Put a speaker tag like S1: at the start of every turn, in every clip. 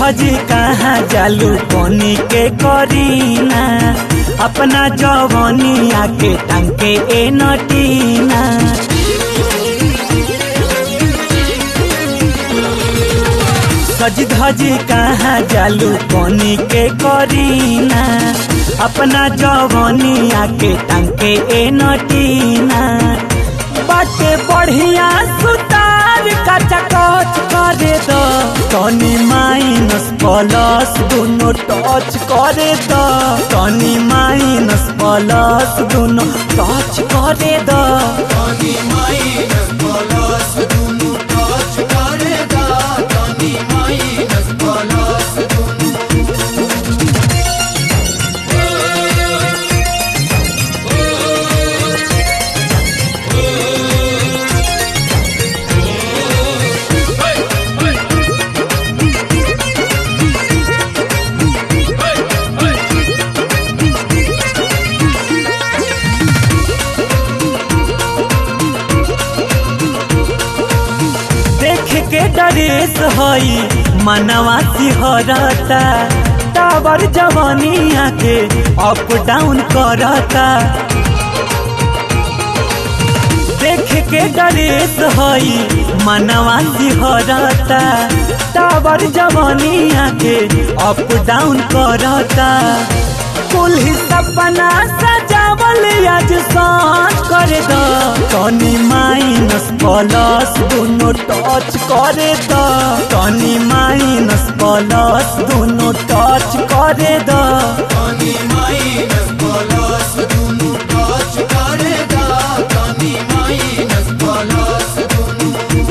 S1: धजी कहाँ जालू कोनी के करीना अपना जवानी आके टांके ए नटीना। सज धजी कहाँ जालू कोनी के करीना अपना जवानी आके टांके ए नटीना। बाटे बढ़िया सुतार काचा कच करे दो तनी माइनस प्लस दोनों टच करे दो तनी माइनस प्लस दोनों टच करे दो
S2: तनी माइनस प्लस दोनों टच करे दो तनी माइनस प्लस दोनों।
S1: के डरेस हई मनवा सिहरता टावर जवानी आके अप डाउन करता। देख के डरेस हई मनवा सिहरता टावर जवानी आके अप डाउन करता। कुल सपना सजावल आज सांझ कर दो तनी माइनस प्लस दोनों टच करे दो तनी माइनस प्लस दोनों टच करे दो
S2: तनी माइनस प्लस दोनों टच करे दो तनी माइनस प्लस दोनों।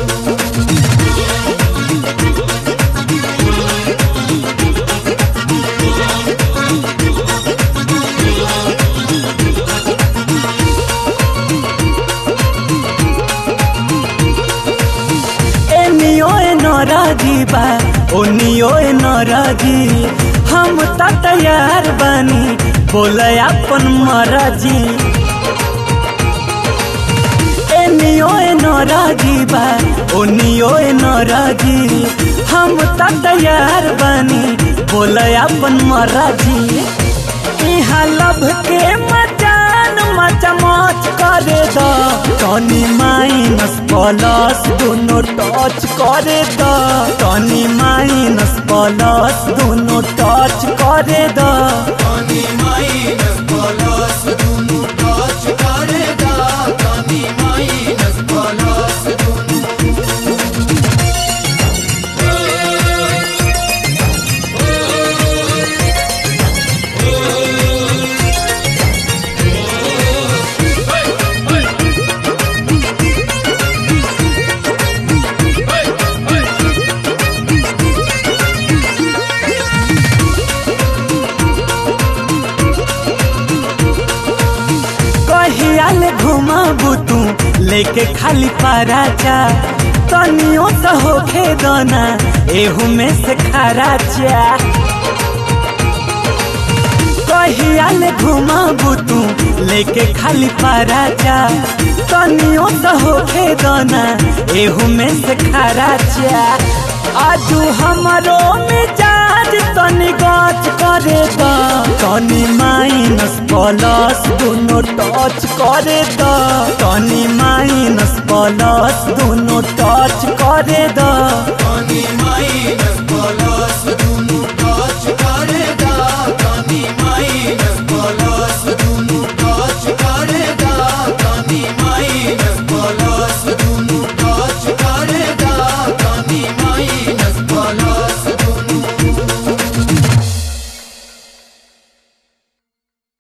S1: नाराजी बा ओनियो नाराजी हम त तैयार बानी बोले अपन मराजी। एनियो नाराजी बा ओनियो नाराजी हम त तैयार बानी बोले अपन मराजी। यहाँ लब के मचान मचमच करे दो तनी माइनस प्लस दोनों टच करे दो तनी माइनस प्लस दोनों टच करे दो
S2: तनी माइनस प्लस दोनों टच करे दो तनी माइनस प्लस दोनों।
S1: घुमाबू तू लेके खाली पराचा तनियो तो होखे दोना एहू में से खराचा। कहियाल घुमाबू तू लेके खाली पराचा तनियो तो होखे दोना एहू में से खराचा। आजू हमारो मिजाज तनी गच करे दो तनी माइनस प्लस दोनों टच करे दो तनी माइनस प्लस दोनों टच करे दो
S2: तनी माइनस प्लस दोनों